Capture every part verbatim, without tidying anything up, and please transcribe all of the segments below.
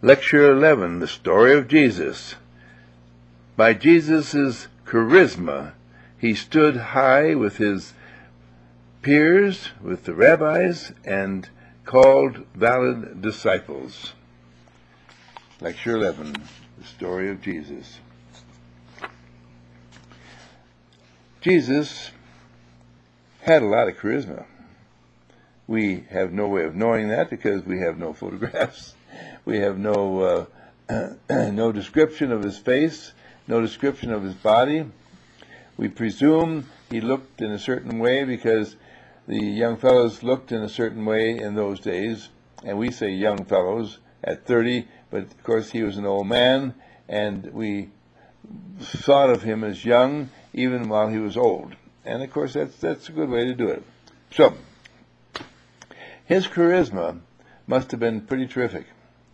Lecture eleven, The Story of Jesus. By Jesus' charisma, he stood high with his peers, with the rabbis, and called valid disciples. Lecture eleven, The Story of Jesus. Jesus had a lot of charisma. We have no way of knowing that because we have no photographs. We have no uh, no description of his face, no description of his body. We presume he looked in a certain way because the young fellows looked in a certain way in those days, and we say young fellows at thirty, but of course he was an old man, and we thought of him as young even while he was old. And of course that's that's a good way to do it. So his charisma must have been pretty terrific.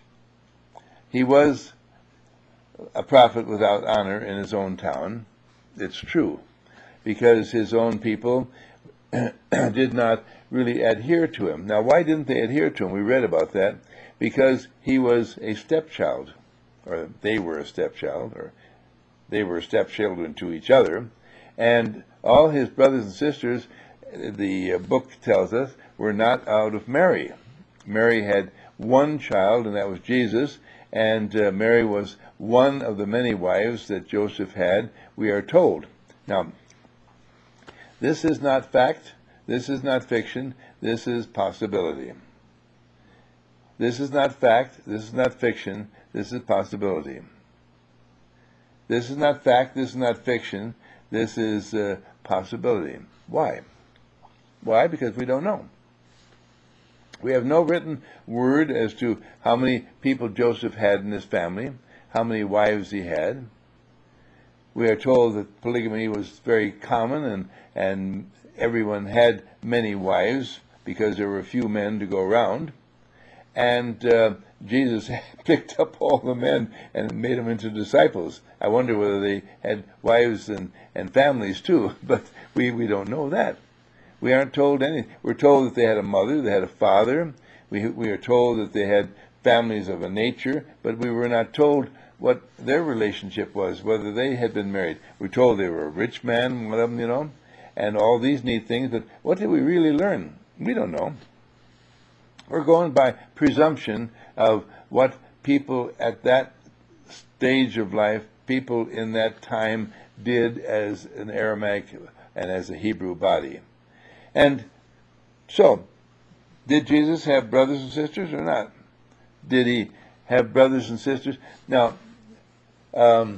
He was a prophet without honor in his own town. It's true, because his own people did not really adhere to him. Now, why didn't they adhere to him? We read about that. Because he was a stepchild, or they were a stepchild, or they were stepchildren to each other, and all his brothers and sisters, the book tells us, were not out of Mary. Mary had one child, and that was Jesus, and uh, Mary was one of the many wives that Joseph had, we are told. Now, this is not fact, this is not fiction, this is possibility. This is not fact, this is not fiction, this is possibility. This is not fact, this is not fiction, this is uh, possibility. Why? Why? Because we don't know. We have no written word as to how many people Joseph had in his family, how many wives he had. We are told that polygamy was very common, and, and everyone had many wives because there were few men to go around. And uh, Jesus picked up all the men and made them into disciples. I wonder whether they had wives and, and families too, but we, we don't know that. We aren't told anything. We're told that they had a mother, they had a father. We, we are told that they had families of a nature, but we were not told what their relationship was, whether they had been married. We're told they were a rich man, one of them, you know, and all these neat things, but what did we really learn? We don't know. We're going by presumption of what people at that stage of life, people in that time, did as an Aramaic and as a Hebrew body. And so, did Jesus have brothers and sisters or not? Did he have brothers and sisters? Now, um,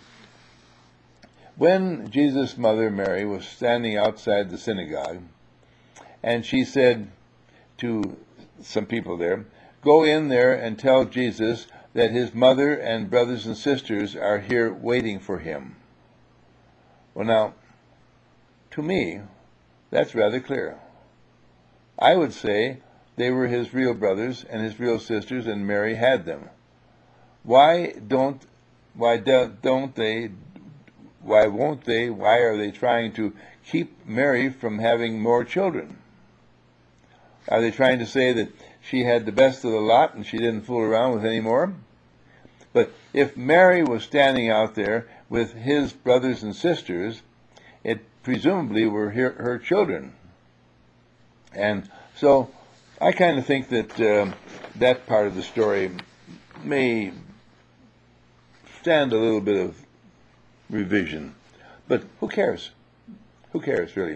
when Jesus' mother, Mary, was standing outside the synagogue, and she said to some people there, "Go in there and tell Jesus that his mother and brothers and sisters are here waiting for him." Well, now, to me, that's rather clear. I would say they were his real brothers and his real sisters, and Mary had them. Why don't, why don't, don't they, why won't they, why are they trying to keep Mary from having more children? Are they trying to say that she had the best of the lot and she didn't fool around with any more? But if Mary was standing out there with his brothers and sisters, it presumably were her, her children. And so I kind of think that uh, that part of the story may stand a little bit of revision. But who cares? Who cares, really?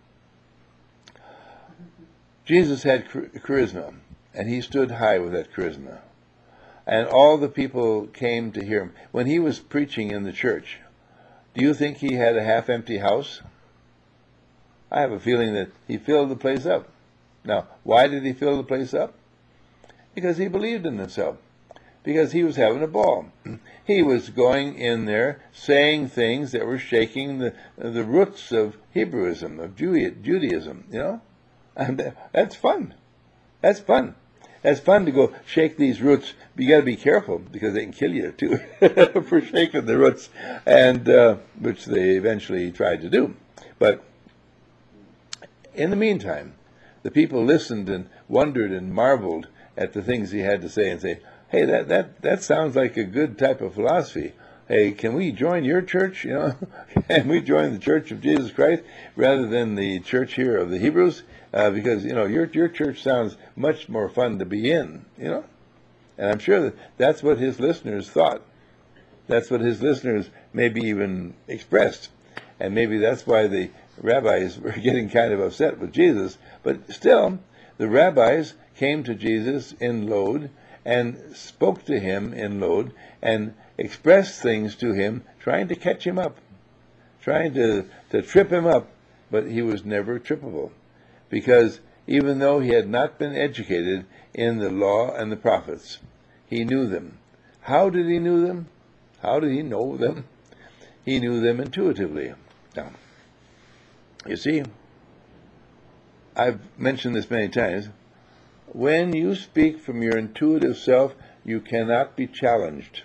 Jesus had charisma, and he stood high with that charisma. And all the people came to hear him. When he was preaching in the church, do you think he had a half-empty house? I have a feeling that he filled the place up. Now, why did he fill the place up? Because he believed in himself. Because he was having a ball. He was going in there saying things that were shaking the the roots of Hebrewism, of Judaism, you know? And that's fun. That's fun. That's fun to go shake these roots. But you got to be careful because they can kill you too for shaking the roots, and uh, which they eventually tried to do. But in the meantime, the people listened and wondered and marveled at the things he had to say and say, hey, that, that, that sounds like a good type of philosophy. Hey, can we join your church? You know, can we join the Church of Jesus Christ rather than the church here of the Hebrews? Uh, because, you know, your your church sounds much more fun to be in, you know? And I'm sure that that's what his listeners thought. That's what his listeners maybe even expressed. And maybe that's why the rabbis were getting kind of upset with Jesus. But still, the rabbis came to Jesus in Lod and spoke to him in Lod and expressed things to him, trying to catch him up, trying to, to trip him up, but he was never trippable. Because even though he had not been educated in the law and the prophets, he knew them. How did he know them? How did he know them? He knew them intuitively. Now, you see, I've mentioned this many times. When you speak from your intuitive self, you cannot be challenged.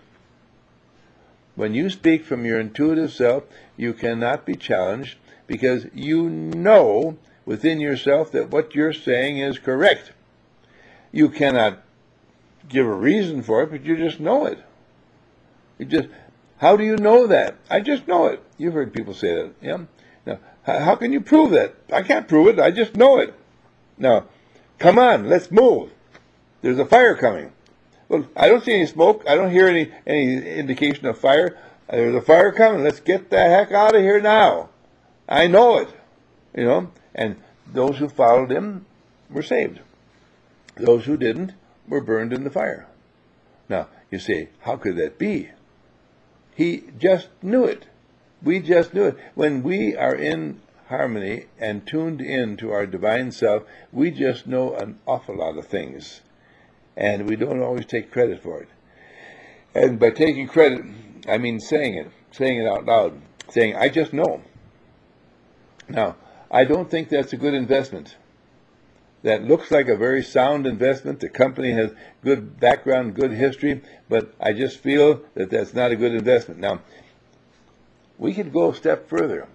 When you speak from your intuitive self, you cannot be challenged because you know within yourself that what you're saying is correct. You cannot give a reason for it, but you just know it. You just, how do you know that? I just know it. You've heard people say that. Yeah. Now, how can you prove that? I can't prove it. I just know it. Now, come on, let's move. There's a fire coming. Well, I don't see any smoke. I don't hear any, any indication of fire. There's a fire coming. Let's get the heck out of here now. I know it. You know, and those who followed him were saved. Those who didn't were burned in the fire. Now, you say, how could that be? He just knew it. We just knew it. When we are in harmony and tuned in to our divine self, we just know an awful lot of things. And we don't always take credit for it. And by taking credit, I mean saying it, saying it out loud, saying, I just know. Now, I don't think that's a good investment. That looks like a very sound investment. The company has good background, good history, but I just feel that that's not a good investment. Now, we could go a step further,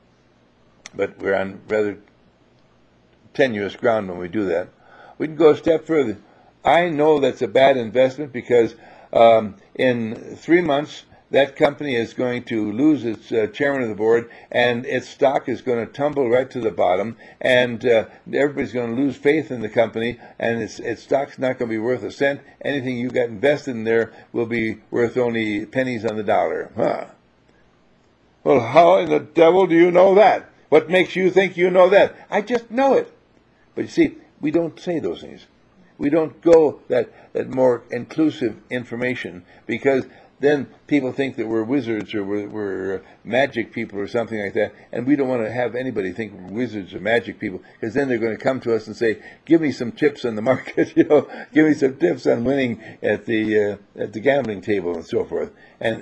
but we're on rather tenuous ground when we do that. We can go a step further. I know that's a bad investment because um, in three months, that company is going to lose its uh, chairman of the board, and its stock is going to tumble right to the bottom, and uh, everybody's going to lose faith in the company, and its, its stock's not going to be worth a cent. Anything you got invested in there will be worth only pennies on the dollar. Huh. Well, how in the devil do you know that? What makes you think you know that? I just know it. But you see, we don't say those things. We don't go that, that more inclusive information, because then people think that we're wizards or we're, we're magic people or something like that, and we don't want to have anybody think we're wizards or magic people, because then they're going to come to us and say, give me some tips on the market, you know, give me some tips on winning at the uh, at the gambling table and so forth. And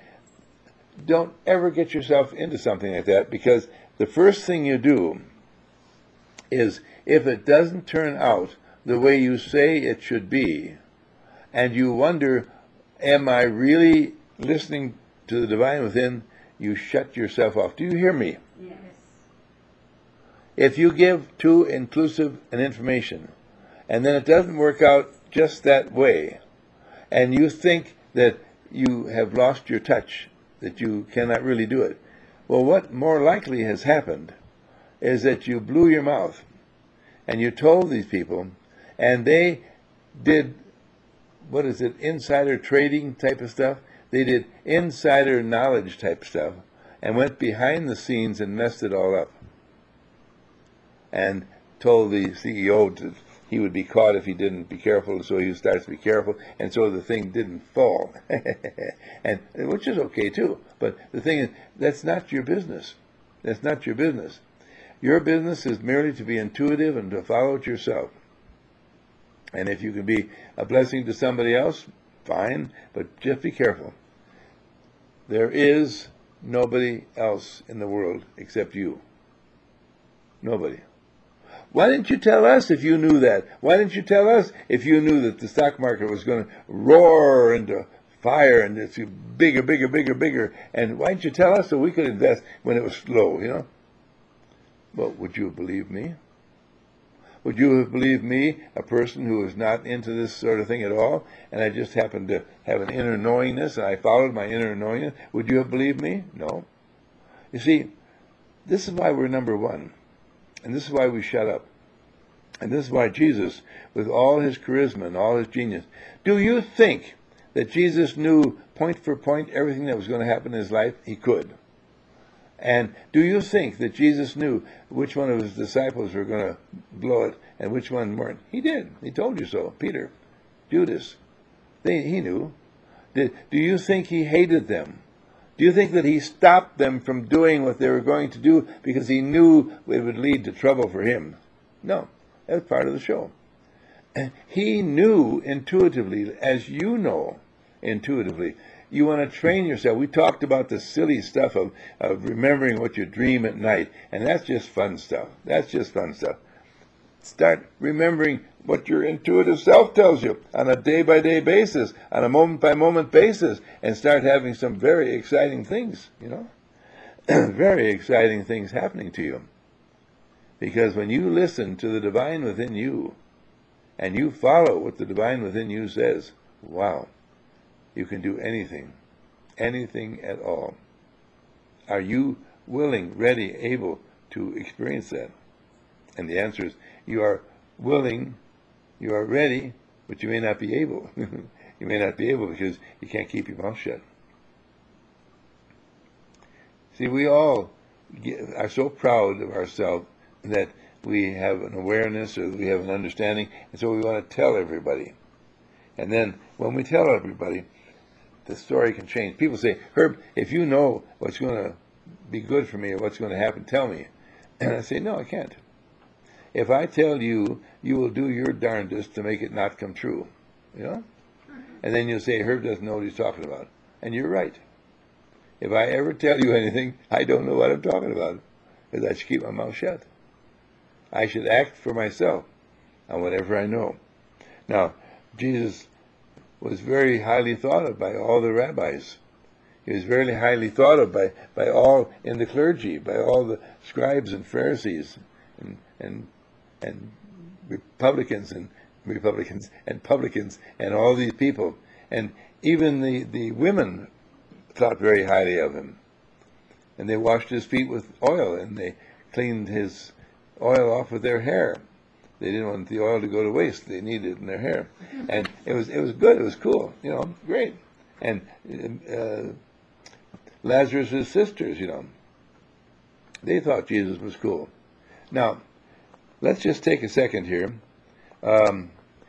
don't ever get yourself into something like that, because the first thing you do is, if it doesn't turn out the way you say it should be, and you wonder, am I really listening to the divine within? You shut yourself off. Do you hear me? Yes. If you give too inclusive an information, and then it doesn't work out just that way, and you think that you have lost your touch, that you cannot really do it, well, what more likely has happened is that you blew your mouth, and you told these people, and they did, what is it, insider trading type of stuff? They did insider knowledge type stuff and went behind the scenes and messed it all up. And told the C E O that he would be caught if he didn't be careful, so he starts to be careful, and so the thing didn't fall. and which is okay too. But the thing is, that's not your business. That's not your business. Your business is merely to be intuitive and to follow it yourself. And if you can be a blessing to somebody else, fine, but just be careful. There is nobody else in the world except you. Nobody. Why didn't you tell us if you knew that? Why didn't you tell us if you knew that the stock market was going to roar into fire and it's bigger, bigger, bigger, bigger? And why didn't you tell us so we could invest when it was slow, you know? Well, would you believe me? Would you have believed me, a person who was not into this sort of thing at all, and I just happened to have an inner knowingness, and I followed my inner knowingness? Would you have believed me? No. You see, this is why we're number one, and this is why we shut up. And this is why Jesus, with all his charisma and all his genius, do you think that Jesus knew point for point everything that was going to happen in his life? He could. And do you think that Jesus knew which one of his disciples were going to blow it and which one weren't? He did. He told you so. Peter, Judas, they, he knew. Did, do you think he hated them? Do you think that he stopped them from doing what they were going to do because he knew it would lead to trouble for him? No. That was part of the show. And he knew intuitively, as you know intuitively. You want to train yourself. We talked about the silly stuff of, of remembering what you dream at night, and that's just fun stuff. That's just fun stuff. Start remembering what your intuitive self tells you on a day-by-day basis, on a moment-by-moment basis, and start having some very exciting things, you know, very exciting things happening to you. Because when you listen to the divine within you, and you follow what the divine within you says, wow, you can do anything, anything at all. Are you willing, ready, able to experience that? And the answer is, you are willing, you are ready, but you may not be able. You may not be able because you can't keep your mouth shut. See, we all get, are so proud of ourselves that we have an awareness or we have an understanding, and so we want to tell everybody. And then when we tell everybody, the story can change. People say, Herb, if you know what's going to be good for me or what's going to happen, tell me. And I say, no, I can't. If I tell you, you will do your darndest to make it not come true. You know? And then you'll say, Herb doesn't know what he's talking about. And you're right. If I ever tell you anything, I don't know what I'm talking about, because I should keep my mouth shut. I should act for myself on whatever I know. Now, Jesus was very highly thought of by all the rabbis. He was very highly thought of by, by all in the clergy, by all the scribes and Pharisees and and and Republicans and Republicans and publicans and all these people. And even the, the women thought very highly of him. And they washed his feet with oil, and they cleaned his oil off with their hair. They didn't want the oil to go to waste. They needed it in their hair. And it was it was good. It was cool. You know, great. And uh, Lazarus' sisters, you know, they thought Jesus was cool. Now, let's just take a second here. Um,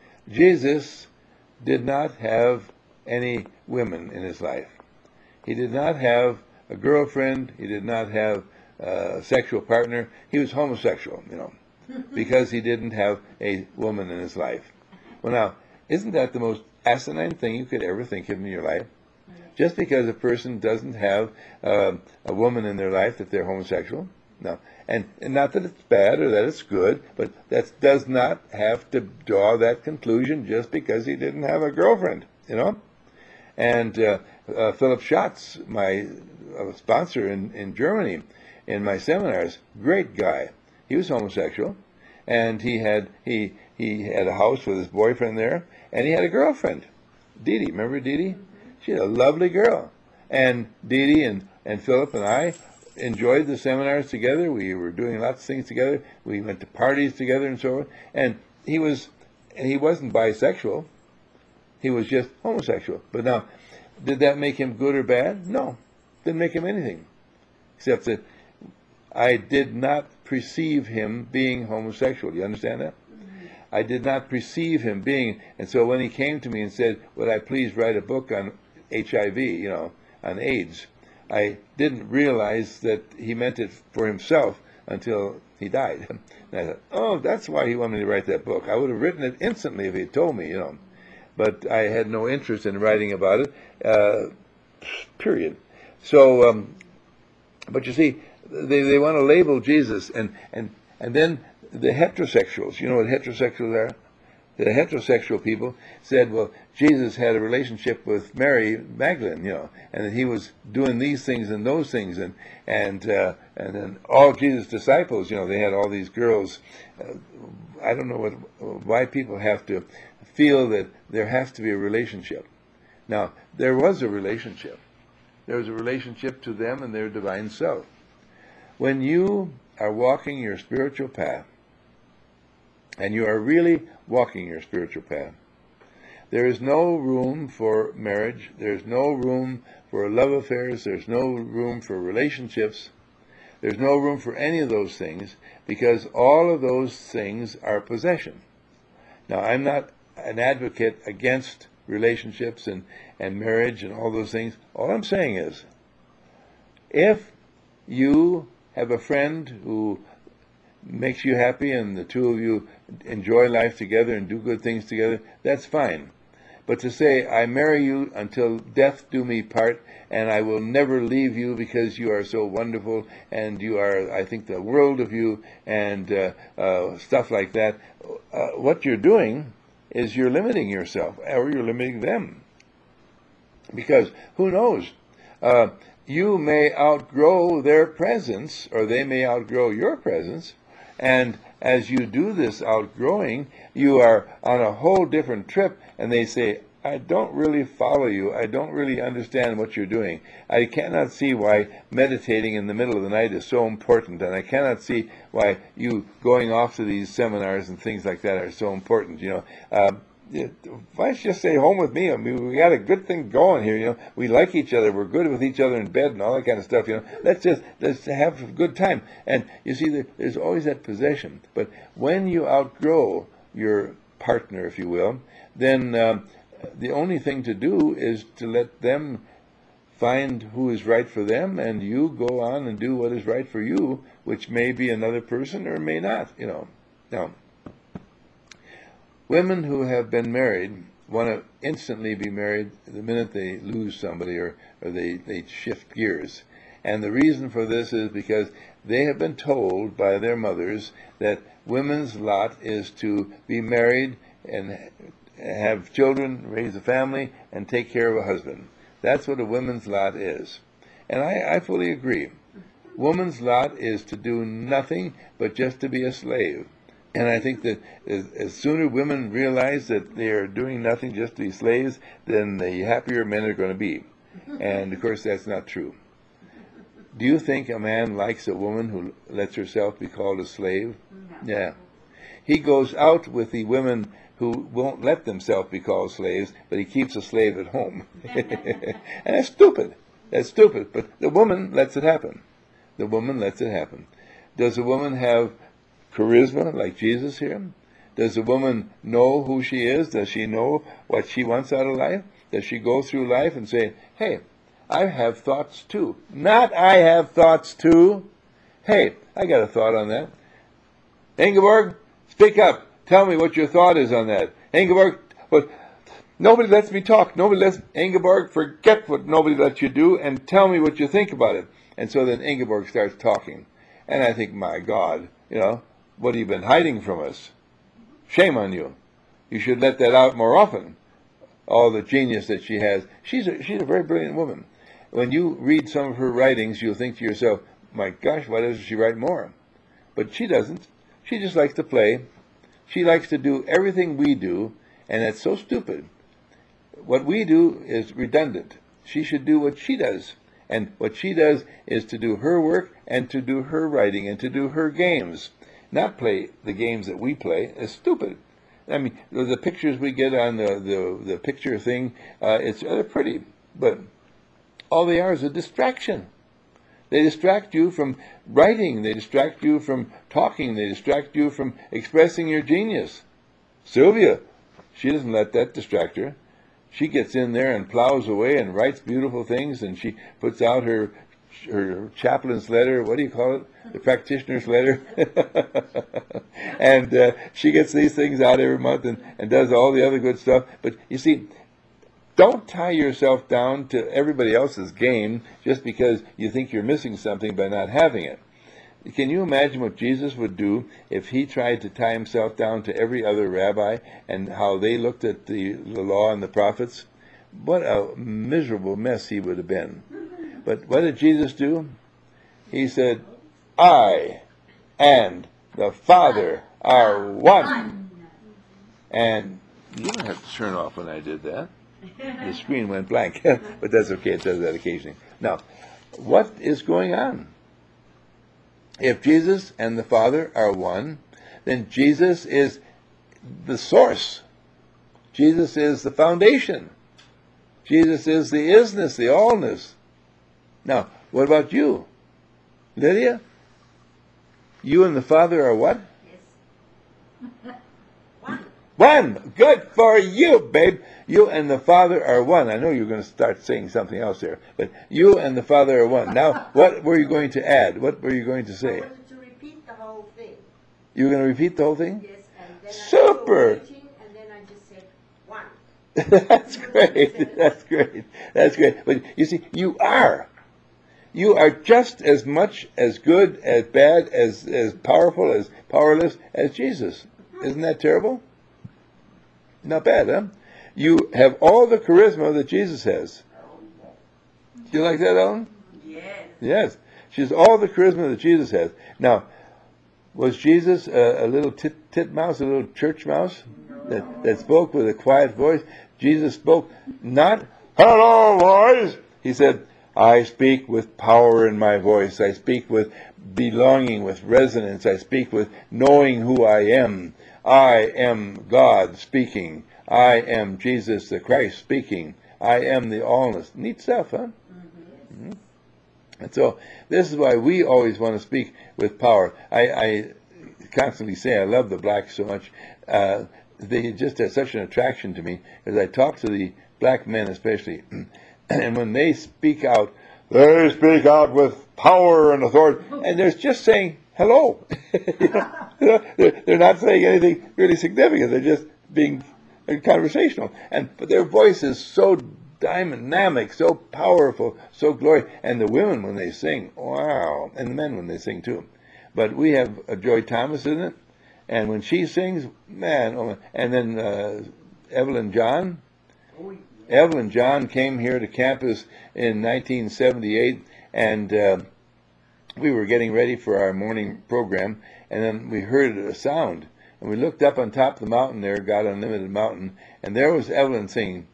Jesus did not have any women in his life. He did not have a girlfriend. He did not have a sexual partner. He was homosexual, you know, because he didn't have a woman in his life. Well, now, isn't that the most asinine thing you could ever think of in your life? Just because a person doesn't have uh, a woman in their life that they're homosexual? No. And, and not that it's bad or that it's good, but that does not have to draw that conclusion just because he didn't have a girlfriend, you know? And uh, uh, Philip Schatz, my uh, sponsor in, in Germany, in my seminars, great guy. He was homosexual, and he had he he had a house with his boyfriend there, and he had a girlfriend, Dee Dee. Remember Dee Dee? She had a lovely girl. And Dee Dee and, and Philip and I enjoyed the seminars together. We were doing lots of things together. We went to parties together and so on. And he was, and he wasn't bisexual. He was just homosexual. But now, did that make him good or bad? No. Didn't make him anything. Except that I did not perceive him being homosexual. Do you understand that? Mm-hmm. I did not perceive him being, and so when he came to me and said, would I please write a book on H I V, you know, on AIDS, I didn't realize that he meant it for himself until he died. And I thought, oh, that's why he wanted me to write that book. I would have written it instantly if he had told me, you know. But I had no interest in writing about it, uh, period. So, um, but you see, they, they want to label Jesus, and, and, and then the heterosexuals, you know what heterosexuals are? The heterosexual people said, well, Jesus had a relationship with Mary Magdalene, you know, and that he was doing these things and those things, and and uh, and then all Jesus' disciples, you know, they had all these girls. Uh, I don't know what why people have to feel that there has to be a relationship. Now, there was a relationship. There was a relationship to them and their divine self. When you are walking your spiritual path, and you are really walking your spiritual path, there is no room for marriage, there's no room for love affairs, there's no room for relationships, there's no room for any of those things, because all of those things are possession. Now, I'm not an advocate against relationships and, and marriage and all those things. All I'm saying is, if you have a friend who makes you happy and the two of you enjoy life together and do good things together, that's fine. But to say, I marry you until death do me part, and I will never leave you because you are so wonderful, and you are, I think, the world of you, and uh, uh, stuff like that, uh, what you're doing is you're limiting yourself, or you're limiting them. Because, who knows, uh, you may outgrow their presence, or they may outgrow your presence, and as you do this outgrowing, you are on a whole different trip, and they say, I don't really follow you. I don't really understand what you're doing. I cannot see why meditating in the middle of the night is so important, and I cannot see why you going off to these seminars and things like that are so important. You know, uh, why don't you just stay home with me? I mean, we got a good thing going here. You know, we like each other. We're good with each other in bed and all that kind of stuff. You know, let's just let's have a good time. And you see, there, there's always that possession. But when you outgrow your partner, if you will, then um, the only thing to do is to let them find who is right for them, and you go on and do what is right for you, which may be another person or may not. You know, now. Women who have been married want to instantly be married the minute they lose somebody, or, or they, they shift gears. And the reason for this is because they have been told by their mothers that women's lot is to be married and have children, raise a family, and take care of a husband. That's what a woman's lot is. And I, I fully agree. Woman's lot is to do nothing but just to be a slave. And I think that as, as sooner women realize that they are doing nothing just to be slaves, then the happier men are going to be. And, of course, that's not true. Do you think a man likes a woman who lets herself be called a slave? No. Yeah. He goes out with the women who won't let themselves be called slaves, but he keeps a slave at home. And that's stupid. That's stupid. But the woman lets it happen. The woman lets it happen. Does a woman have charisma like Jesus here? Does a woman know who she is? Does she know what she wants out of life? Does she go through life and say, hey, I have thoughts too? Not I have thoughts too. Hey, I got a thought on that. Ingeborg, speak up. Tell me what your thought is on that. Ingeborg, but nobody lets me talk. Nobody lets Ingeborg, forget what nobody lets you do and tell me what you think about it. And so then Ingeborg starts talking. And I think, my God, you know, what have you been hiding from us? Shame on you. You should let that out more often. All the genius that she has. She's a, she's a very brilliant woman. When you read some of her writings, you'll think to yourself, my gosh, why doesn't she write more? But she doesn't. She just likes to play. She likes to do everything we do, and that's so stupid. What we do is redundant. She should do what she does. And what she does is to do her work and to do her writing and to do her games. Not play the games that we play. It's stupid. I mean, the pictures we get on the, the, the picture thing, uh, it's they're pretty, but all they are is a distraction. They distract you from writing. They distract you from talking. They distract you from expressing your genius. Sylvia, she doesn't let that distract her. She gets in there and plows away and writes beautiful things, and she puts out her her chaplain's letter, what do you call it? The practitioner's letter. And uh, she gets these things out every month and, and does all the other good stuff. But you see, don't tie yourself down to everybody else's game just because you think you're missing something by not having it. Can you imagine what Jesus would do if he tried to tie himself down to every other rabbi and how they looked at the, the law and the prophets? What a miserable mess he would have been. But what did Jesus do? He said, I and the Father are one. And you don't have to turn off when I did that. The screen went blank. But that's okay, it does that occasionally. Now, what is going on? If Jesus and the Father are one, then Jesus is the source. Jesus is the foundation. Jesus is the isness, the allness. Now, what about you? Lydia? You and the Father are what? Yes. One. One! Good for you, babe! You and the Father are one. I know you're going to start saying something else there, but you and the Father are one. Now, what were you going to add? What were you going to say? I wanted to repeat the whole thing. You were going to repeat the whole thing? Yes, and then Super! I was waiting, and then I just said one. That's great. That's great. That's great. But you see, you are. You are just as much as good, as bad, as, as powerful, as powerless as Jesus. Isn't that terrible? Not bad, huh? You have all the charisma that Jesus has. Do you like that, Ellen? Yes. Yes. She has all the charisma that Jesus has. Now, was Jesus a, a little tit, tit mouse, a little church mouse that, that spoke with a quiet voice? Jesus spoke not, hello, boys. He said, I speak with power in my voice. I speak with belonging, with resonance. I speak with knowing who I am. I am God speaking. I am Jesus the Christ speaking. I am the allness. Neat stuff, huh? Mm-hmm. And so this is why we always want to speak with power. I, I constantly say I love the blacks so much. Uh, they just have such an attraction to me as I talk to the black men especially. And when they speak out, they speak out with power and authority. And they're just saying hello. you know, you know, they're, they're not saying anything really significant. They're just being conversational. And but their voice is so dynamic, so powerful, so glorious. And the women when they sing, wow. And the men when they sing too. But we have uh, Joy Thomas, isn't it? And when she sings, man, oh, and then uh, Evelyn John. Evelyn John came here to campus in nineteen seventy-eight, and uh, we were getting ready for our morning program, and then we heard a sound, and we looked up on top of the mountain there, God Unlimited Mountain, and there was Evelyn singing,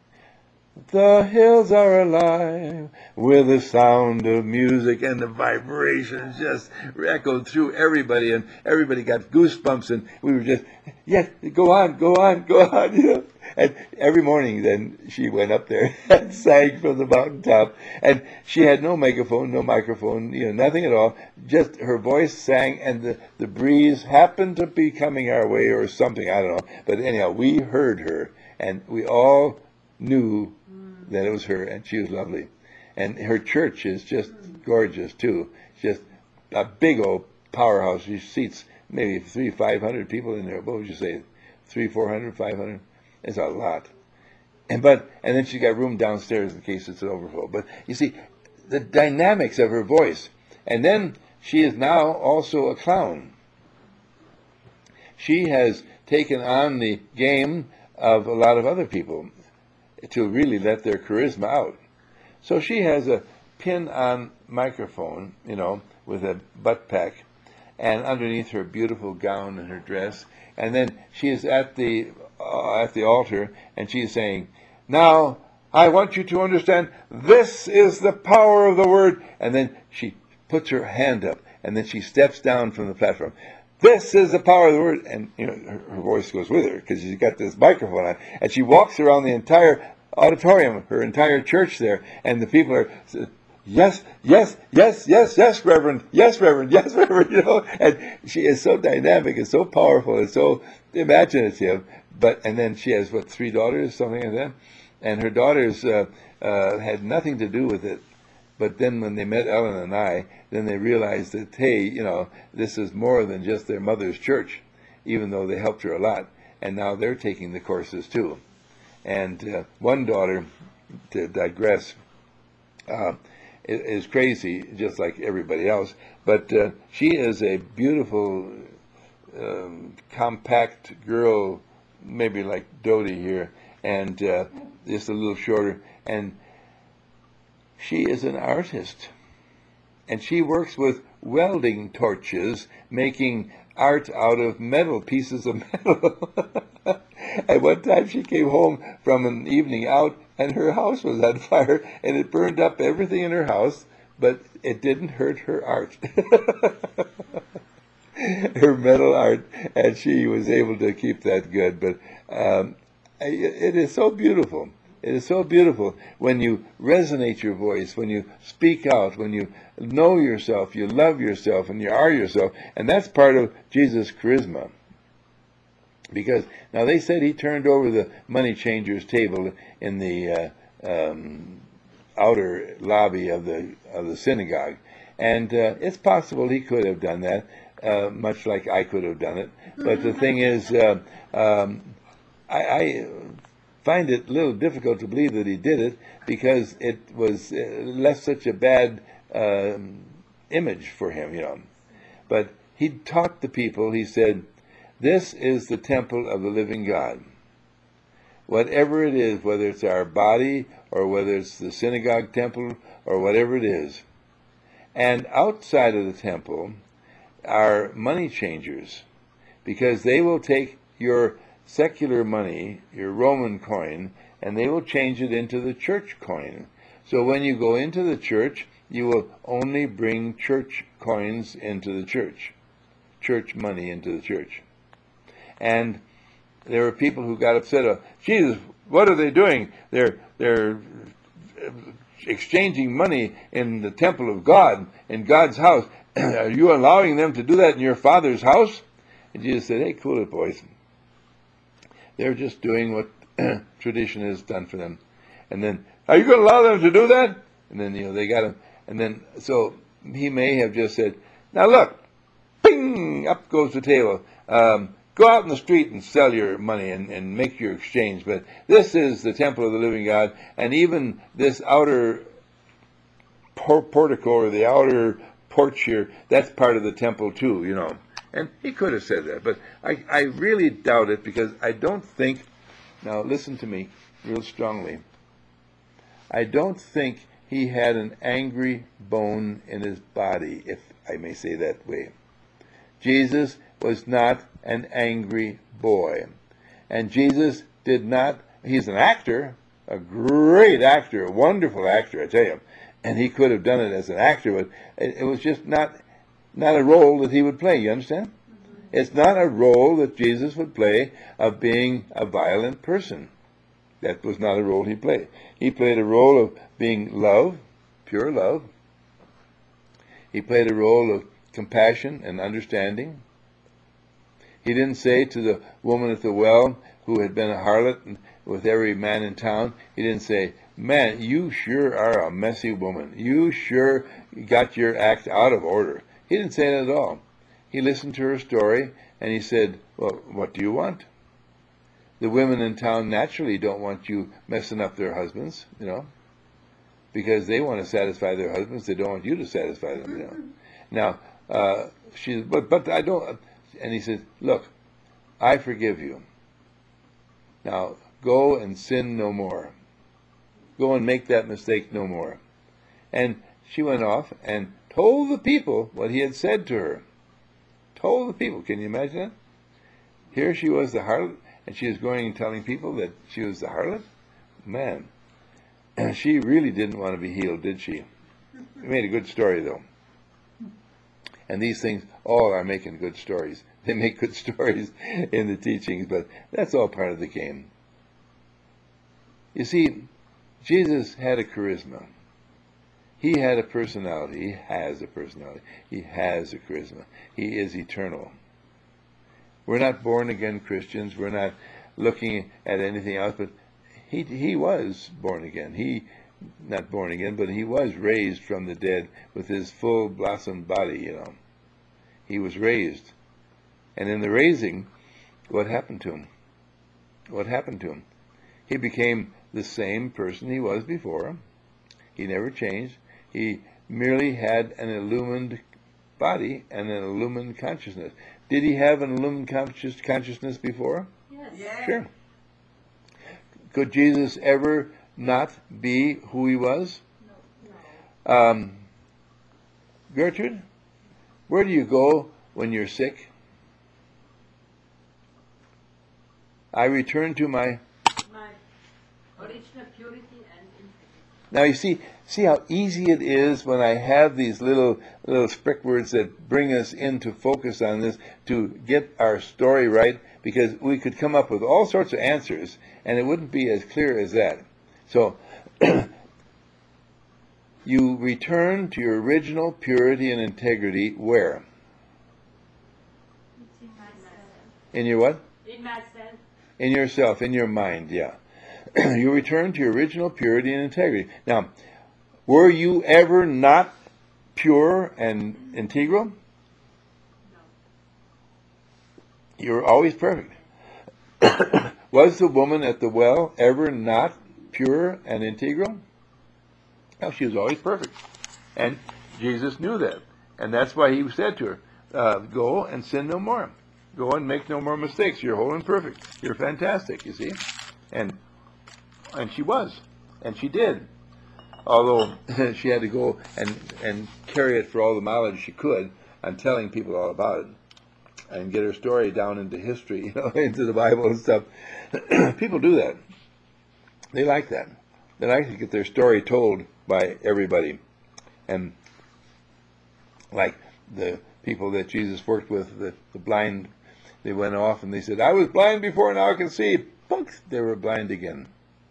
the hills are alive with the sound of music, and the vibrations just echoed through everybody, and everybody got goosebumps, and we were just, yes, go on, go on, go on, you know. And every morning then she went up there and sang from the mountaintop, and she had no megaphone, no microphone, you know, nothing at all, just her voice sang, and the, the breeze happened to be coming our way or something, I don't know, but anyhow, we heard her, and we all knew that it was her, and she was lovely. And her church is just gorgeous too. Just a big old powerhouse. She seats maybe three, five hundred people in there. What would you say? Three, four hundred, five hundred? It's a lot. And but and then she got room downstairs in case it's an overflow. But you see, the dynamics of her voice. And then she is now also a clown. She has taken on the game of a lot of other people to really let their charisma out. So she has a pin-on microphone, you know, with a butt pack, and underneath her beautiful gown and her dress, and then she is at the uh, at the altar, and she is saying, now, I want you to understand, this is the power of the word, and then she puts her hand up, and then she steps down from the platform. This is the power of the word. And you know, her, her voice goes with her because she's got this microphone on. And she walks around the entire auditorium, her entire church there. And the people are, yes, yes, yes, yes, yes, Reverend, yes, Reverend, yes, Reverend, you know. And she is so dynamic and so powerful and so imaginative. But, and then she has, what, three daughters, something like that? And her daughters uh, uh, had nothing to do with it. But then when they met Ellen and I, then they realized that, hey, you know, this is more than just their mother's church, even though they helped her a lot. And now they're taking the courses too. And uh, one daughter, to digress, uh, is, is crazy, just like everybody else. But uh, she is a beautiful, um, compact girl, maybe like Dodie here, and uh, just a little shorter. And she is an artist. And she works with welding torches, making art out of metal, pieces of metal. At one time she came home from an evening out, and her house was on fire, and it burned up everything in her house, but it didn't hurt her art. Her metal art, and she was able to keep that good. But um, it is so beautiful. It is so beautiful when you resonate your voice, when you speak out, when you know yourself, you love yourself, and you are yourself. And that's part of Jesus' charisma. Because now they said he turned over the money changer's table in the uh, um, outer lobby of the of the synagogue, and uh, it's possible he could have done that, uh, much like I could have done it. But the thing is, uh, um, I, I find it a little difficult to believe that he did it, because it was uh, left such a bad um, image for him, you know. But he taught the people. He said, "This is the temple of the living God." Whatever it is, whether it's our body or whether it's the synagogue temple or whatever it is. And outside of the temple are money changers, because they will take your secular money, your Roman coin, and they will change it into the church coin. So when you go into the church, you will only bring church coins into the church, church money into the church. And there were people who got upset. Uh, Jesus, what are they doing? They're they're exchanging money in the temple of God, in God's house. Are you allowing them to do that in your Father's house? And Jesus said, "Hey, cool it, boys. They're just doing what tradition has done for them." And then, "Are you going to allow them to do that?" And then, you know, they got him. And then, so he may have just said, "Now look, ping, up goes the table. Um, Go out in the street and sell your money and, and make your exchange. But this is the temple of the living God, and even this outer por- portico or the outer porch here, that's part of the temple too, you know." And he could have said that, but I, I really doubt it, because I don't think, now listen to me real strongly, I don't think he had an angry bone in his body, if I may say that way. Jesus was not an angry boy. And Jesus did not, he's an actor, a great actor, a wonderful actor, I tell you. And he could have done it as an actor, but it, it was just not not a role that he would play, you understand? Mm-hmm. It's not a role that Jesus would play of being a violent person. That was not a role he played. He played a role of being love, pure love. He played a role of compassion and understanding. He didn't say to the woman at the well, who had been a harlot with every man in town, he didn't say, "Man, you sure are a messy woman. You sure got your act out of order." He didn't say that at all. He listened to her story, and he said, "Well, what do you want?" The women in town naturally don't want you messing up their husbands, you know, because they want to satisfy their husbands. They don't want you to satisfy them, you know. Now, uh, she, but, but I don't, and he said, "Look, I forgive you. Now, go and sin no more. Go and make that mistake no more." And she went off and told the people what he had said to her. Told the people. Can you imagine that? Here she was, the harlot, and she was going and telling people that she was the harlot? Man, she really didn't want to be healed, did she? It made a good story, though. And these things all are making good stories. They make good stories in the teachings, but that's all part of the game. You see, Jesus had a charisma. He had a personality. He has a personality. He has a charisma. He is eternal. We're not born-again Christians. We're not looking at anything else, but he he was born again. He, not born again, but he was raised from the dead with his full blossomed body, you know. He was raised. And in the raising, what happened to him? What happened to him? He became the same person he was before. He never changed. He merely had an illumined body and an illumined consciousness. Did he have an illumined conscious consciousness before? Yes. Yeah. Sure. Could Jesus ever not be who he was? No. Um, Gertrude, where do you go when you're sick? I return to my... My original purity and integrity. Now you see, see how easy it is when I have these little little sprick words that bring us into focus on this to get our story right, because we could come up with all sorts of answers and it wouldn't be as clear as that. So you return to your original purity and integrity where? It's in myself. In your what? In myself. In yourself, in your mind, yeah. You return to your original purity and integrity. Now, were you ever not pure and integral? No. You were always perfect. Was the woman at the well ever not pure and integral? No, she was always perfect. And Jesus knew that. And that's why he said to her, uh, go and sin no more. Go and make no more mistakes. You're whole and perfect. You're fantastic, you see. And and she was. And she did. Although she had to go and, and carry it for all the mileage she could on telling people all about it. And get her story down into history, you know, into the Bible and stuff. People do that. They like that. They like to get their story told by everybody. And like the people that Jesus worked with, the, the blind, they went off and they said, I was blind before, now I can see. Punk! They were blind again.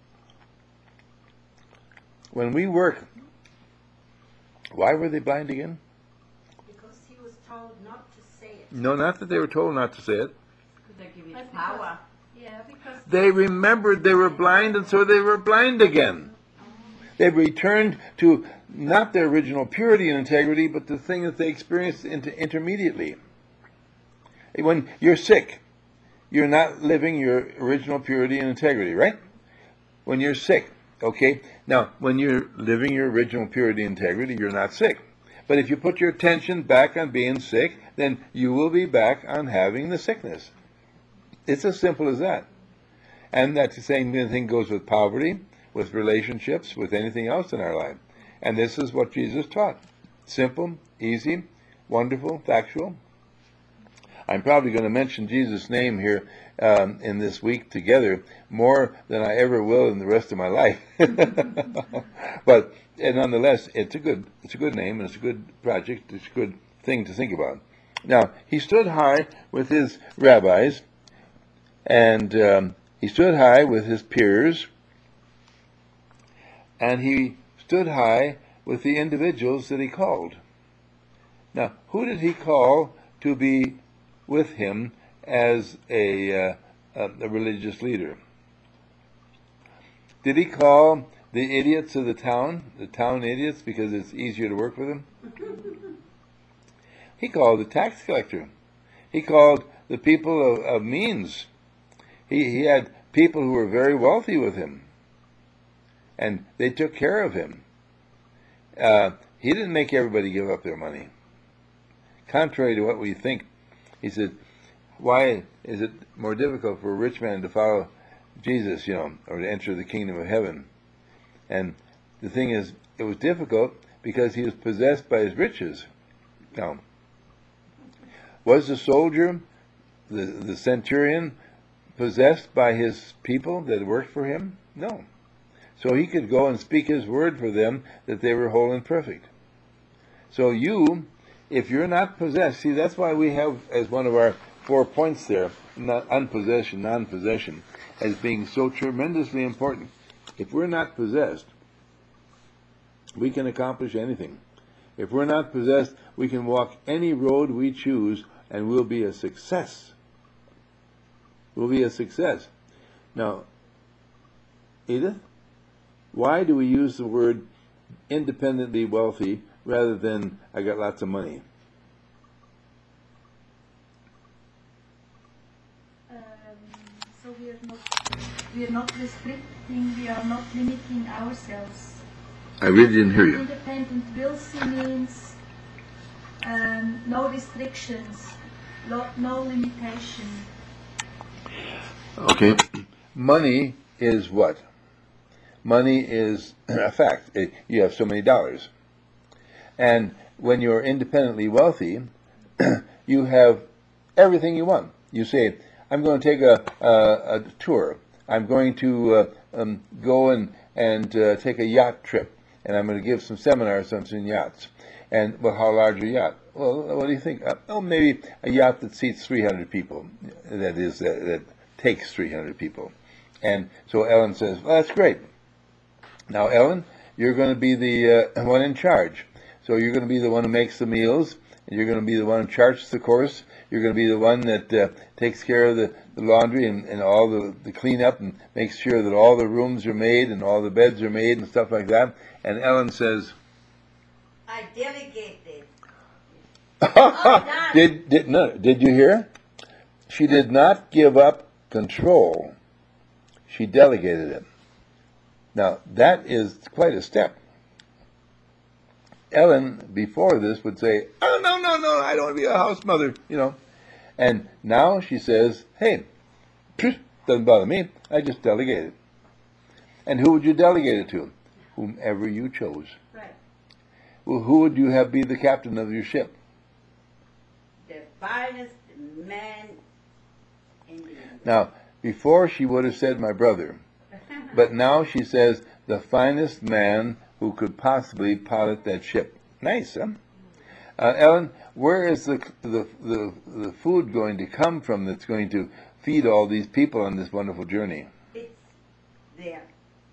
When we work, why were they blind again? Because he was told not to say it. No, not that they were told not to say it. Could they give But it because- power? Yeah, because They remembered they were blind, and so they were blind again. They returned to not their original purity and integrity, but the thing that they experienced inter- intermediately. When you're sick, you're not living your original purity and integrity, right? When you're sick, okay? Now, when you're living your original purity and integrity, you're not sick. But if you put your attention back on being sick, then you will be back on having the sickness. It's as simple as that. And that's the same thing goes with poverty, with relationships, with anything else in our life. And this is what Jesus taught. Simple, easy, wonderful, factual. I'm probably going to mention Jesus' name here um, in this week together more than I ever will in the rest of my life. But and nonetheless, it's a good it's a good name and it's a good project. It's a good thing to think about. Now, he stood high with his rabbis, and um, he stood high with his peers, and he stood high with the individuals that he called. Now, who did he call to be with him as a, uh, a, a religious leader? Did he call the idiots of the town, the town idiots, because it's easier to work with them? He called the tax collector. He called the people of, of means. He, he had people who were very wealthy with him, and they took care of him. Uh, he didn't make everybody give up their money. Contrary to what we think, he said, why is it more difficult for a rich man to follow Jesus, you know, or to enter the kingdom of heaven? And the thing is, it was difficult because he was possessed by his riches. Now, was the soldier, the, the centurion, possessed by his people that worked for him? No. So he could go and speak his word for them that they were whole and perfect. So you, if you're not possessed, see, that's why we have as one of our four points there, not unpossession, non-possession, as being so tremendously important. If we're not possessed, we can accomplish anything. If we're not possessed, we can walk any road we choose and we'll be a success. We'll be a success. Now, Edith, why do we use the word independently wealthy rather than I got lots of money? Um, so we are not we are not restricting, we are not limiting ourselves. I really didn't hear you. Independent wealthy means um, no restrictions, lo- no limitation. Okay. Money is what? Money is a fact. It, you have so many dollars. And when you're independently wealthy, you have everything you want. You say, I'm going to take a, a, a tour. I'm going to uh, um, go and, and uh, take a yacht trip. And I'm going to give some seminars on some yachts. And, well, how large a yacht? Well, what do you think? Uh, oh, maybe a yacht that seats three hundred people. That is, that, that takes three hundred people. And so Ellen says, well, that's great. Now, Ellen, you're going to be the uh, one in charge. So you're going to be the one who makes the meals. And you're going to be the one who charts the course. You're going to be the one that uh, takes care of the, the laundry and, and all the, the cleanup and makes sure that all the rooms are made and all the beds are made and stuff like that. And Ellen says, I delegated. did, did, no, did you hear? She did not give up control. She delegated it. Now, that is quite a step. Ellen, before this, would say, oh, no, no, no, I don't want to be a house mother, you know. And now she says, hey, doesn't bother me, I just delegate it. And who would you delegate it to? Whomever you chose. Right. Well, who would you have be the captain of your ship? The finest man in the universe. Now, before she would have said my brother, but now she says the finest man who could possibly pilot that ship. Nice, huh? Uh, Ellen, where is the, the the the food going to come from that's going to feed all these people on this wonderful journey? It's there.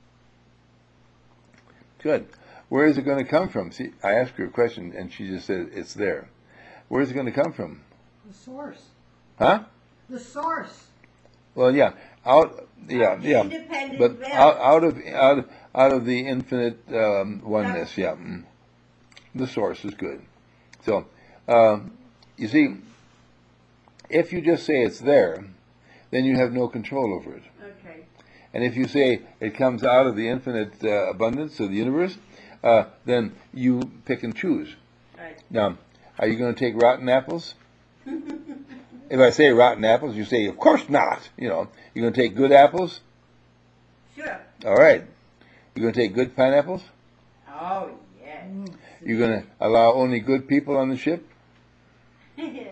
Good. Where is it going to come from? See, I asked her a question and she just said it's there. Where is it going to come from? The source. Huh? The source. Well, yeah, out, yeah, yeah, Independent but will. out, out of out of out of the infinite um, oneness, yeah. mm. The source is good. So, um, you see, if you just say it's there, then you have no control over it. Okay. And if you say it comes out of the infinite uh, abundance of the universe, uh, then you pick and choose. Right. Now, are you going to take rotten apples? If I say rotten apples, you say, of course not. You know, you're going to take good apples? Sure. All right. You're going to take good pineapples? Oh, yes. You're going to allow only good people on the ship? Yes.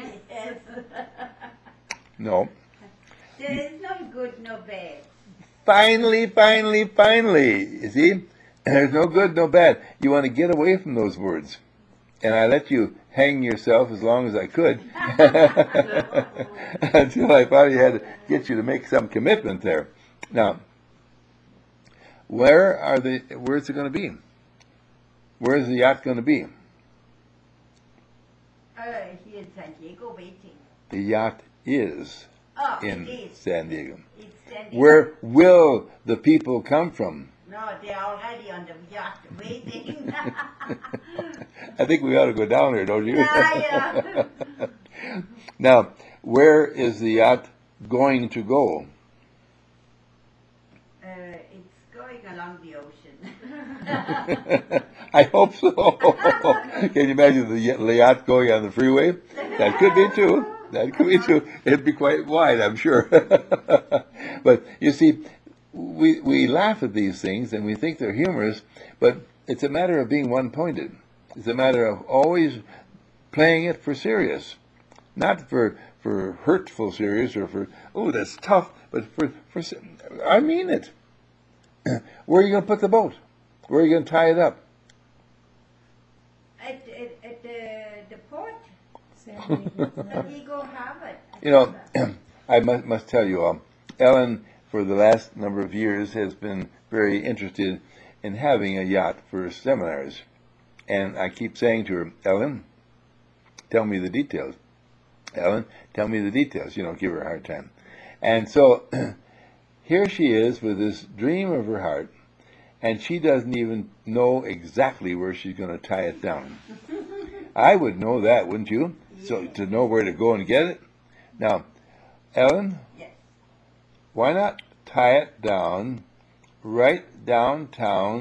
No. There is no good, no bad. Finally, finally, finally. You see? There's no good, no bad. You want to get away from those words. And I let you hang yourself as long as I could until I finally had to get you to make some commitment there. Now, where are the, where's it going to be? Where's the yacht going to be? Uh, here in San Diego waiting. The yacht is Oh, in it is. San Diego. It's San Diego. Where will the people come from? No, they're already on the yacht waiting. I think we ought to go down there, don't you? Yeah, yeah. Now, where is the yacht going to go? Uh, it's going along the ocean. I hope so. Can you imagine the y- yacht going on the freeway? That could be true. That could be true. It'd be quite wide, I'm sure. But you see, we we laugh at these things and we think they're humorous, but it's a matter of being one-pointed. It's a matter of always playing it for serious, not for for hurtful serious or for, oh, that's tough, but for for I mean it. Where are you going to put the boat? Where are you going to tie it up? At, at, at the, the port, San Diego. San Diego Harbor. You know, I must, must tell you all, Ellen, for the last number of years, has been very interested in having a yacht for seminars. And I keep saying to her, Ellen, tell me the details. Ellen, tell me the details. You know, give her a hard time. And so here she is with this dream of her heart, and she doesn't even know exactly where she's going to tie it down. I would know that, wouldn't you? So to know where to go and get it. Now, Ellen, Yes. why not tie it down right downtown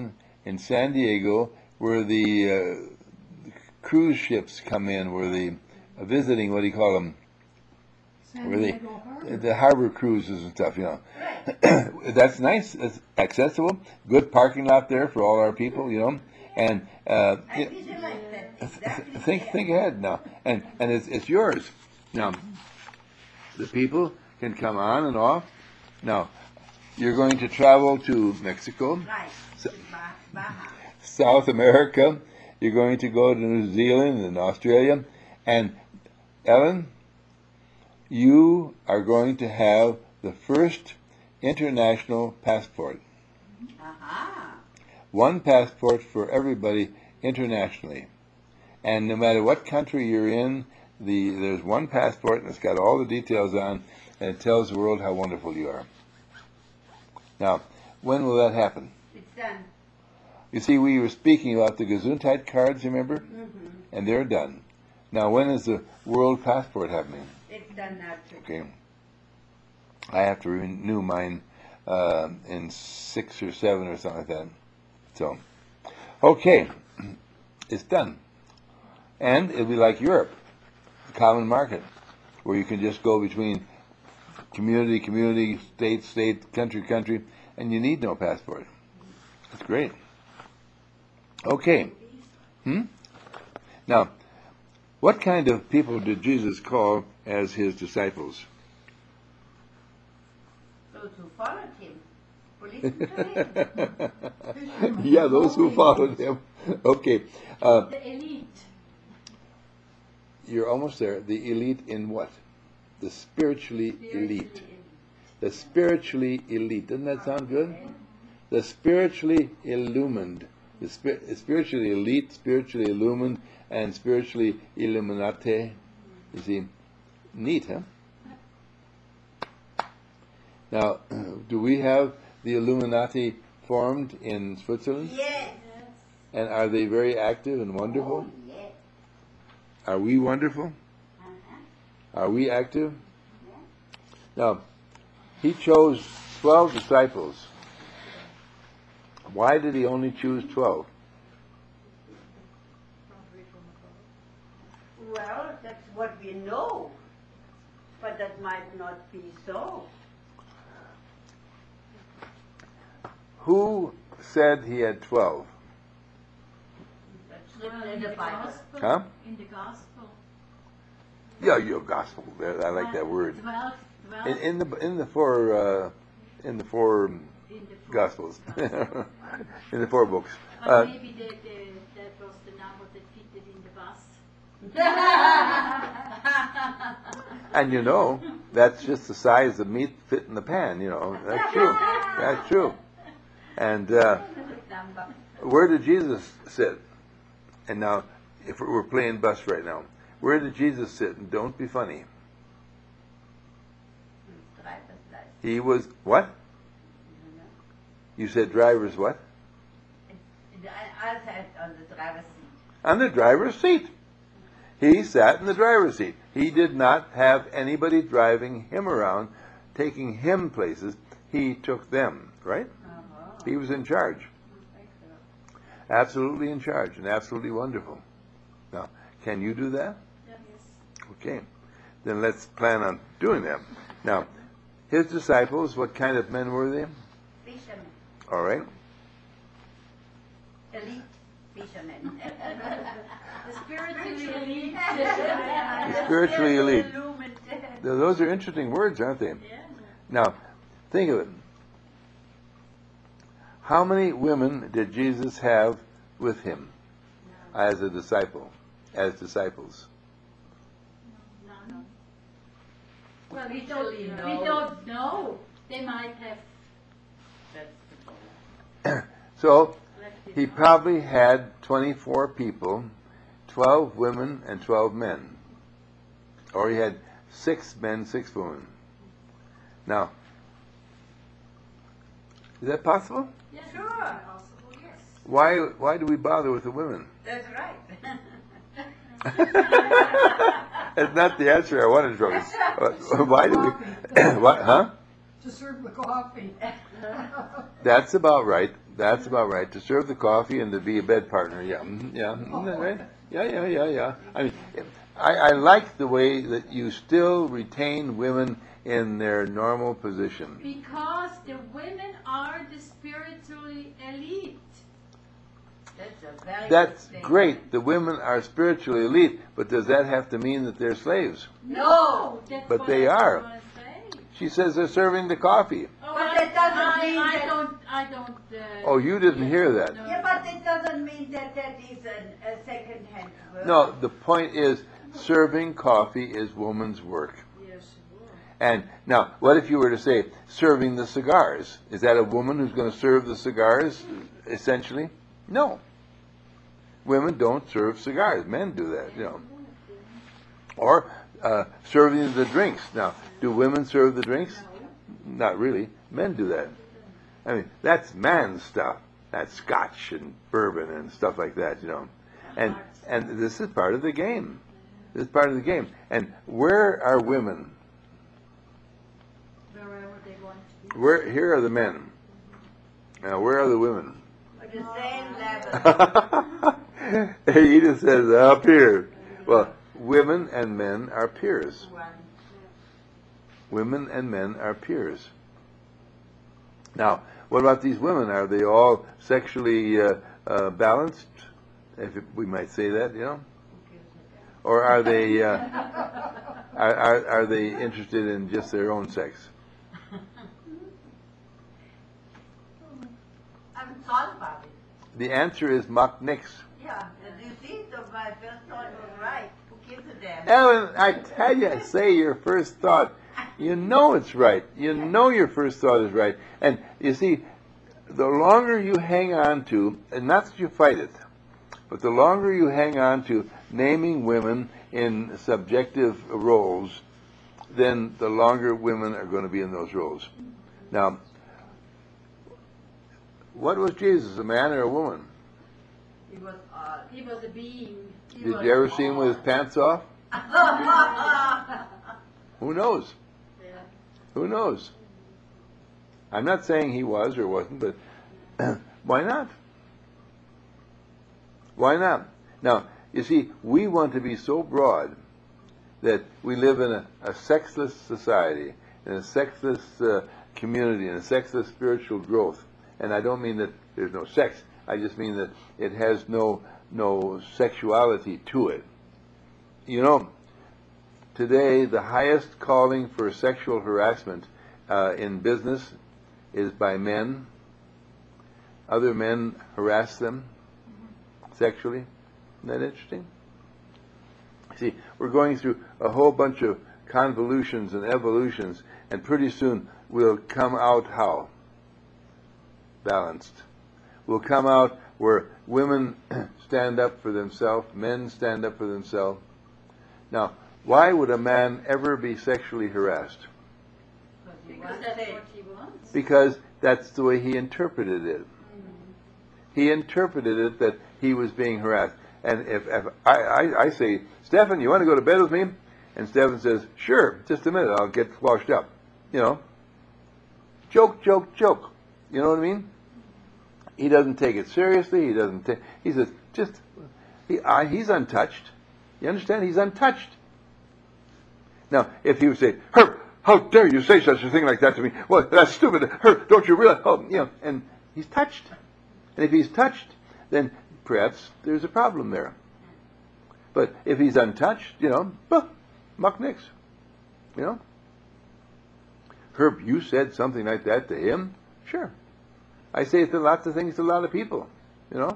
in San Diego where the uh, cruise ships come in, where the uh, visiting, what do you call them? San Where they, Diego Harbor. the harbor cruises and stuff, you know. That's nice. It's accessible. Good parking lot there for all our people, you know. And uh, I it- visualize that exactly. think there. think ahead now, and and it's it's yours now. The people can come on and off. Now, you're going to travel to Mexico, Right. So- Ba- Baja. South America. You're going to go to New Zealand and Australia, and Ellen, you are going to have the first international passport. Aha. One passport for everybody internationally. And no matter what country you're in, the there's one passport and it's got all the details on, and it tells the world how wonderful you are. Now, when will that happen? It's done. You see, we were speaking about the Gesundheit cards, remember? Mm-hmm. And they're done. Now, when is the world passport happening? It's done now too. Okay. I have to renew mine uh, in six or seven or something like that. So, okay, it's done. And it'll be like Europe, the common market, where you can just go between community, community, state, state, country, country, and you need no passport. That's great. Okay. Hmm? Now, what kind of people did Jesus call as his disciples? Those who followed him. Who listened to him. Yeah, those who followed him. Okay. Uh, The elite. you're almost there. The elite in what? The spiritually elite. The spiritually elite. Doesn't that sound good? The spiritually illumined. The spir- spiritually elite, spiritually illumined, and spiritually illuminate. You see, neat, huh? Now, do we have the Illuminati formed in Switzerland? Yes. And are they very active and wonderful? Oh, yes. Are we wonderful? Uh-huh. Are we active? Now, he chose twelve disciples. Why did he only choose twelve? Well, that's what we know. But that might not be so. Who said he had twelve? That's Well, written in in the the Bible. gospel. Huh? In the gospel. Yeah, your gospel. I like that word. Twelve, twelve In, in the in the four uh, in the four in the four gospels, gospels. in the four books. But Uh, maybe the, the, that was the number that fitted in the bus. And you know, that's just the size of meat fit in the pan, you know. That's true. That's true. And uh, Number. where did Jesus sit? And now, if we're playing bus right now, where did Jesus sit? And don't be funny. Driver's license. He was, what? You said driver's what? I sat on the driver's seat. On the driver's seat. He sat in the driver's seat. He did not have anybody driving him around, taking him places. He took them, right? Uh-huh. He was in charge. Absolutely in charge and absolutely wonderful. Now, can you do that? Yes. Okay. Then let's plan on doing that. Now, his disciples, what kind of men were they? Fishermen. All right. Elite fishermen. The spiritually elite. Spiritually elite. Illumined. Now, those are interesting words, aren't they? Yeah. Now, think of it. How many women did Jesus have with him as a disciple, as disciples? None. Well, We we don't, actually we know. don't know. They might have That's the point. So, left it he out. probably had twenty-four people, twelve women and twelve men. Or he had six men, six women. Now, is that possible? Yes, Sure. it's possible, yes. Why, why do we bother with the women? That's right. That's not the answer I wanted from you. Uh, Why do we? What? Huh? To serve the coffee. That's about right. That's about right. To serve the coffee and to be a bed partner. Yeah, mhm, yeah, isn't that right? Yeah, yeah, yeah, yeah. I mean, I, I like the way that you still retain women in their normal position. Because the women are the spiritually elite. That's a very That's good thing. great. The women are spiritually elite, but does that have to mean that they're slaves? No. That's But what they I are. wanna say. She says they're serving the coffee. Oh, But I, that doesn't I, mean I that- don't. I don't. Uh, Oh, you didn't hear that. No. Yeah, but it doesn't mean that that is an, a second-hand word. No, the point is, serving coffee is woman's work. Yes, sure. And now, what if you were to say serving the cigars? Is that a woman who's going to serve the cigars, essentially? No. Women don't serve cigars. Men do that, you know. Or uh, serving the drinks. Now, do women serve the drinks? Not really. Men do that. I mean, that's man's stuff. That's scotch and bourbon and stuff like that, you know. And and this is part of the game. This is part of the game. And where are women? Wherever they want to be. Where here are the men. Now, where are the women? At the same level. Edith says up here. Well, women and men are peers. One. Women and men are peers. Now, what about these women? Are they all sexually uh, uh, balanced, if it, we might say that, you know? Or are they uh, are, are are they interested in just their own sex? I haven't thought about it. The answer is mach nix. Yeah, and you see, so my first thought was right. Who gives a damn? Ellen, I tell you, say your first thought. You know it's right. You know your first thought is right. And you see, the longer you hang on to, and not that you fight it, but the longer you hang on to naming women in subjective roles, then the longer women are going to be in those roles. Now, what was Jesus, a man or a woman? He was odd. He was a being. He Did was you ever see him with his pants off? Who knows? Yeah. Who knows? I'm not saying he was or wasn't, but why not? Why not? Now, you see, we want to be so broad that we live in a, a sexless society, in a sexless uh, community, in a sexless spiritual growth. And I don't mean that there's no sex. I just mean that it has no no sexuality to it. You know, today the highest calling for sexual harassment uh, in business is by men. Other men harass them sexually. Isn't that interesting? See, we're going through a whole bunch of convolutions and evolutions, and pretty soon we'll come out how? Balanced. We'll come out where women stand up for themselves, men stand up for themselves. Now, why would a man ever be sexually harassed? Because that's what he wants. Because that's the way he interpreted it. He interpreted it that he was being harassed. And if, if I, I, I say, Stephen, you want to go to bed with me? And Stephen says, sure, just a minute, I'll get washed up. You know, joke, joke, joke. You know what I mean? He doesn't take it seriously. He doesn't take, he says, just, he, I, he's untouched. You understand? He's untouched. Now, if he would say, Herb, how dare you say such a thing like that to me? Well, that's stupid. Herb, don't you realize? Oh, you know, and he's touched. And if he's touched, then perhaps there's a problem there. But if he's untouched, you know, bah, muck nix. You know? Herb, you said something like that to him? Sure. I say it to lots of things to a lot of people, you know.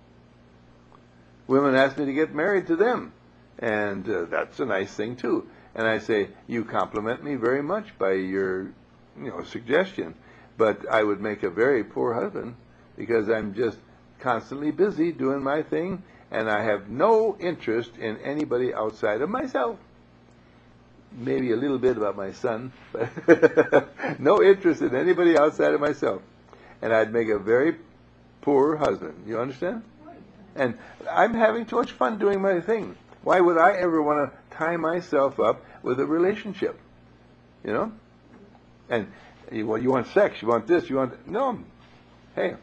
Women ask me to get married to them, and uh, that's a nice thing too. And I say, you compliment me very much by your, you know, suggestion, but I would make a very poor husband because I'm just constantly busy doing my thing, and I have no interest in anybody outside of myself. Maybe a little bit about my son, but no interest in anybody outside of myself. And I'd make a very poor husband. You understand? And I'm having too much fun doing my thing. Why would I ever want to tie myself up with a relationship? You know? And You want, you want sex, you want this, you want... No. Hey.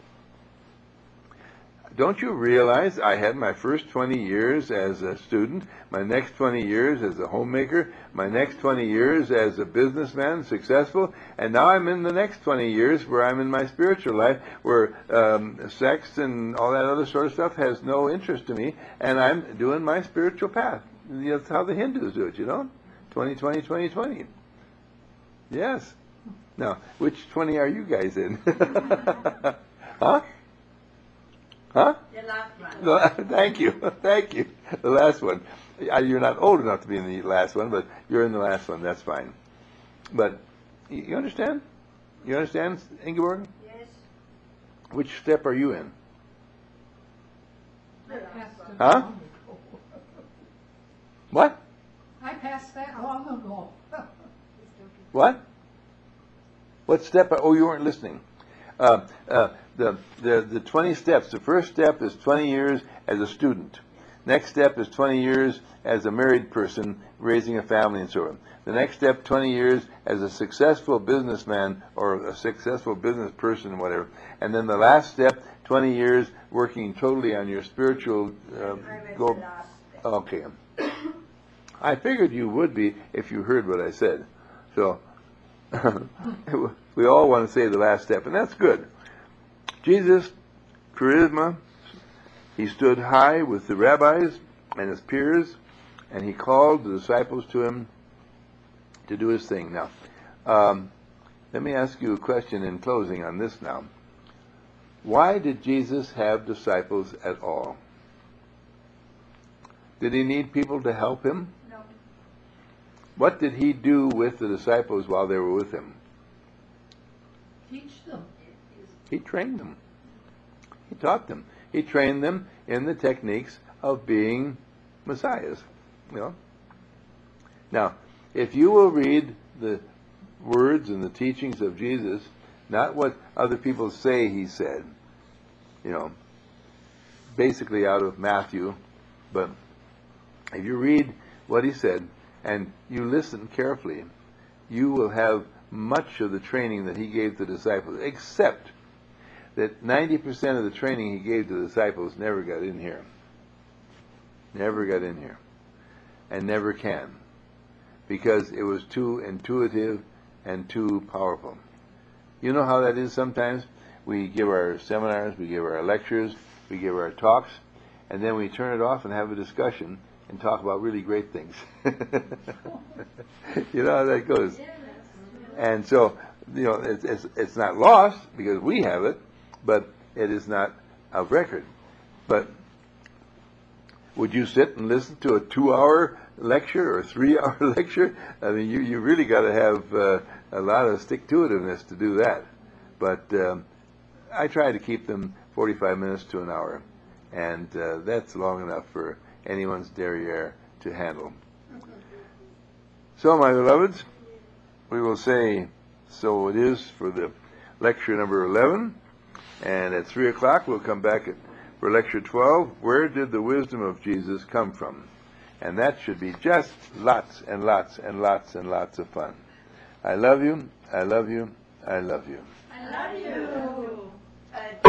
Don't you realize I had my first twenty years as a student, my next twenty years as a homemaker, my next twenty years as a businessman, successful, and now I'm in the next twenty years where I'm in my spiritual life, where um, sex and all that other sort of stuff has no interest to me, and I'm doing my spiritual path. That's how the Hindus do it, you know? twenty, twenty, twenty, twenty. Yes. Now, which twenty are you guys in? Huh? Huh? The last one. Thank you. Thank you. The last one. Uh, You're not old enough to be in the last one, but you're in the last one. That's fine. But y- you understand? You understand, Ingeborg? Yes. Which step are you in? I passed it Huh? long ago. What? I passed that long ago. What? What step? Are, oh, you weren't listening. Uh, uh, the, the, the twenty steps. The first step is twenty years as a student. Next step is twenty years as a married person raising a family and so on. The next step, twenty years as a successful businessman or a successful business person, whatever. And then the last step, twenty years working totally on your spiritual uh, goal. Okay. I figured you would be if you heard what I said. So we all want to say the last step, and that's good. Jesus, charisma, he stood high with the rabbis and his peers, and he called the disciples to him to do his thing. Now, um, let me ask you a question in closing on this now. Why did Jesus have disciples at all? Did he need people to help him? No. What did he do with the disciples while they were with him? Teach them. He trained them. He taught them. He trained them in the techniques of being messiahs. You know? Now, if you will read the words and the teachings of Jesus, not what other people say he said, you know, basically out of Matthew, but if you read what he said and you listen carefully, you will have much of the training that he gave to the disciples, except that ninety percent of the training he gave to the disciples never got in here. Never got in here. And never can. Because it was too intuitive and too powerful. You know how that is sometimes? We give our seminars, we give our lectures, we give our talks, and then we turn it off and have a discussion and talk about really great things. You know how that goes. And so, you know, it's, it's, it's not lost because we have it, but it is not of record. But would you sit and listen to a two-hour lecture or a three-hour lecture? I mean, you, you really got to have uh, a lot of stick-to-itiveness to do that. But um, I try to keep them forty-five minutes to an hour, and uh, that's long enough for anyone's derriere to handle. So, my beloveds, we will say, so it is for the lecture number eleven, and at three o'clock we'll come back at, for lecture twelve, where did the wisdom of Jesus come from? And that should be just lots and lots and lots and lots of fun. I love you, I love you, I love you. I love you. Uh,